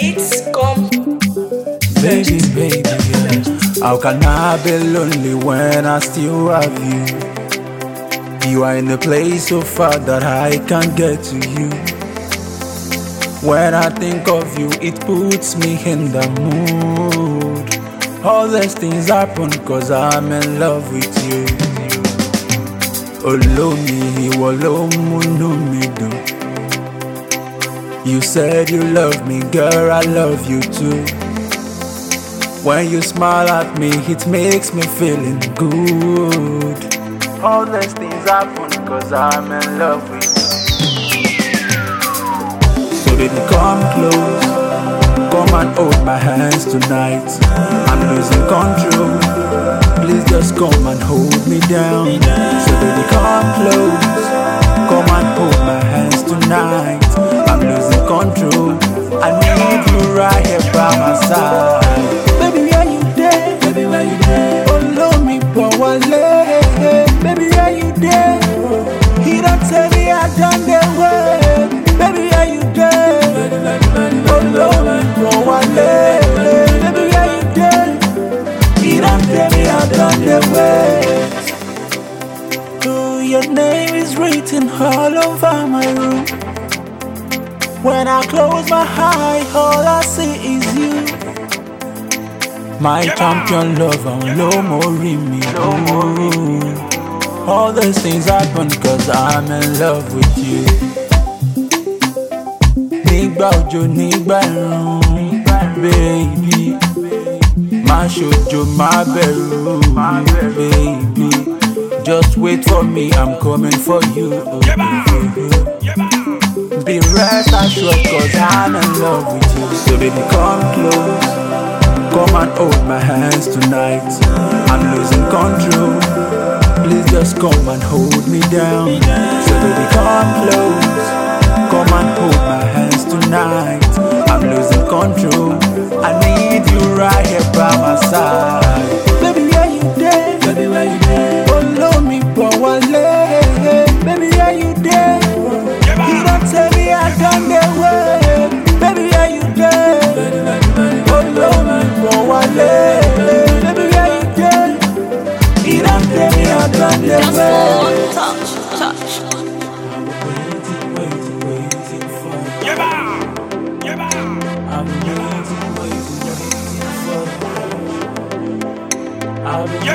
Beats come. Baby, baby, yeah. How can I be lonely when I still have you? You are in a place so far that I can't get to you. When I think of you, it puts me in the mood. All these things happen cause I'm in love with you. Olomi, Iwolomunu. You said you love me, girl, I love you too. When you smile at me, it makes me feeling good. All these things happen cause I'm in love with you. So baby, come close, come and hold my hands tonight. I'm losing control, please just come and hold me down. So baby, come close, come and hold my hands tonight. I'm losing control, I need you right here by my side. Baby, where you there? Baby, where you there? Oh, love me, Powale. Baby, where you there? He don't tell me I done the work. Baby, where you there? Oh, love me, Powale. Baby, where you there? He don't tell me I done the work. Oh, your name is written all over my room. When I close my eyes, all I see is you. My champion lover, no more in me. All these things happen cause I'm in love with you. Nígbà òjò, nígbà ẹ̀rùn, baby. Má ṣojo, má bẹ̀rù, baby. Just wait for me, I'm coming for you. Be rest assured cause I'm in love with you. So baby, come close, come and hold my hands tonight. I'm losing control, please just come and hold me down. So baby, come close, come and hold my hands tonight. I'm losing control, I need you right here by my side. Baby, where you there? Baby, where you there? Oh, love me, Powale. Baby, where you there? You don't tell me I done the work. Baby, where you there? Oh, love me, Powale. Baby, where you there? You don't tell me I done the work. Touch.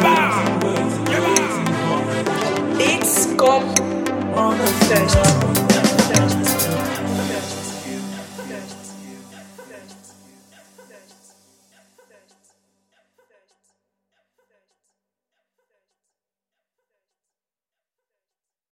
Beats come. First.